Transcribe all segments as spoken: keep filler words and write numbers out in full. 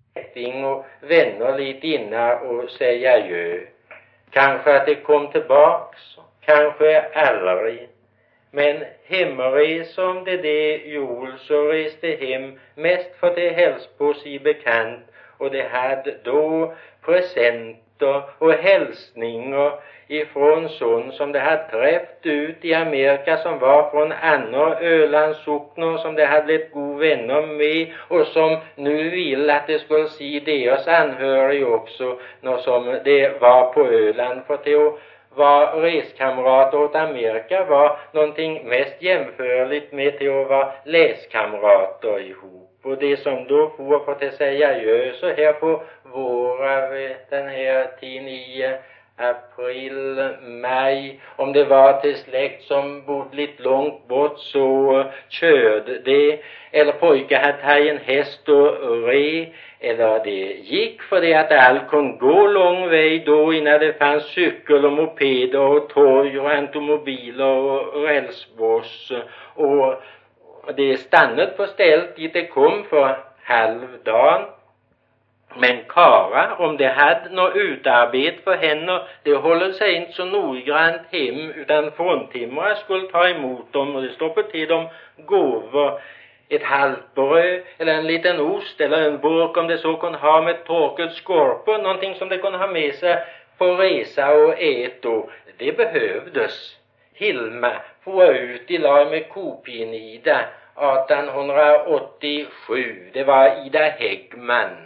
släkting och vänner lite innan och säga adjö. Kanske att det kom tillbaks, kanske aldrig. Men hemres om det det jul så reste hem mest för det hälsa på sig bekant, och det hade då presenter och hälsningar ifrån sån som det hade träffat ut i Amerika, som var från andra Ölandssocknar som det hade blivit god vänner med och som nu vill att det skulle se deras anhöriga också när som det var på Öland. För det var reskamrater åt Amerika var någonting mest jämförligt med till att vara läskamrater ihop. Och det som då får för att säga adjö så här på våra den här tiden i april, maj, om det var till släkt som bodde lite långt bort så körde det, eller pojkar hade tagit en häst och re, eller det gick för det att allt kunde gå lång väg då innan det fanns cykel och mopeder och torg och automobiler och rälsbuss, och det stannade på stället dit det kom för halvdagen. Men Kara, om det hade något utarbete för henne, det håller sig inte så noggrant hem, utan frontimmarna skulle ta emot dem och det stoppade till dem gåvor, ett halvt bröd eller en liten ost eller en burk om det så kunde ha med torkad skorpor, någonting som det kunde ha med sig på resa och äta. Det behövdes. Hilma får ut i lag med Kopinida arton åttiosju. Det var Ida Häggman.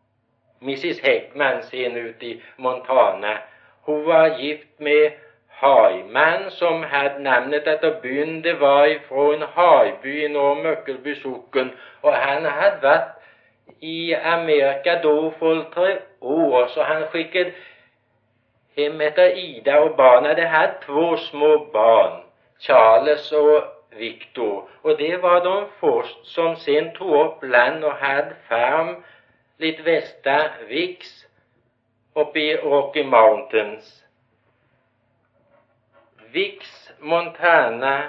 missis Häggman ser ut i Montana. Hon var gift med Hajman som hade namnet att byn det var ifrån Hajbyn och Möckelby socken, och han hade varit i Amerika då för tre år, så han skickade hem efter Ida och barnen. Det hade två små barn, Charles och Victor, och det var de först som sen tog upp land och hade farm lite västa Vix uppe i Rocky Mountains. Vix, Montana,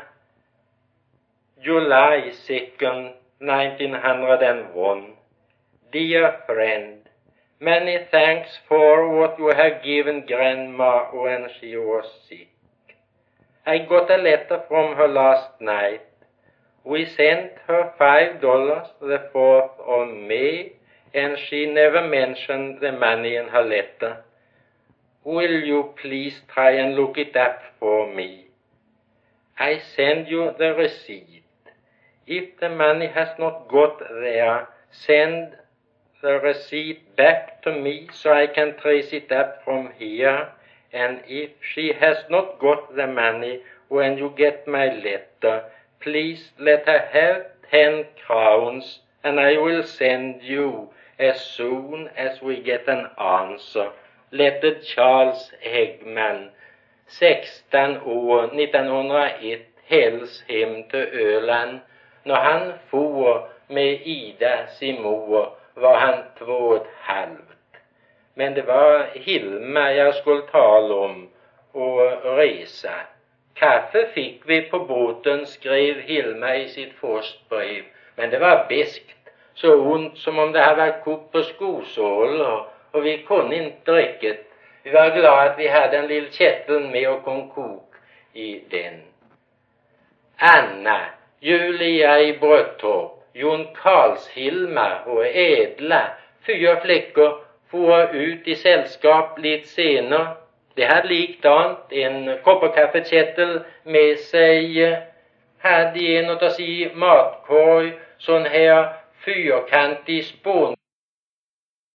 July second, nineteen oh one. Dear friend, many thanks for what you have given Grandma when she was sick. I got a letter from her last night. We sent her five dollars the fourth of May, and she never mentioned the money in her letter. Will you please try and look it up for me? I send you the receipt. If the money has not got there, send the receipt back to me so I can trace it up from here. And if she has not got the money when you get my letter, please let her have ten crowns, and I will send you as soon as we get an answer. Letter Charles Häggman, sexton år, nittonhundraett, häls hem till Öland. När han for med Ida sin mor var han två och ett halvt. Men det var Hilma jag skulle tala om och resa. Kaffe fick vi på båten, skrev Hilma i sitt förstbrev, men det var beskt, så ont som om det hade varit kokt på skosålar, och vi kunde inte dricka. Vi var glada att vi hade en liten kättel med och kom kok i den. Anna, Julia i Bröttorp, Jon Karlshilma och Edla, fyra flickor, for ut i sällskap lite senare. Det hade likadant en kopparkaffekättel med sig, hade en av sig matkorg, sån här fyrkantig spån.